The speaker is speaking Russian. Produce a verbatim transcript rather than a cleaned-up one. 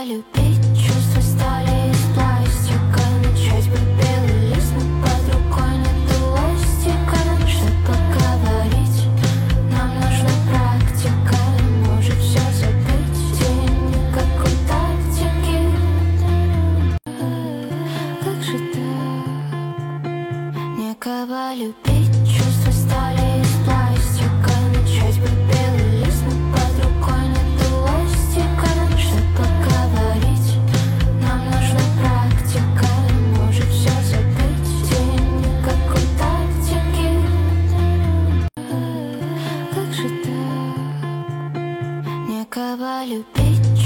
любить, чувства стали из пластика. Начать бы белый лист, но под рукой нет эластика. Чтобы поговорить, нам нужна практика. Может все забыть, день никакой тактики. Как же так? Некого любить, чувства стали из пластика. Начать бы белый лист, но под рукой нет эластика. Чтобы поговорить, нам нужна практика. Может все забыть, день никакой тактики. Как же так? Некого любить.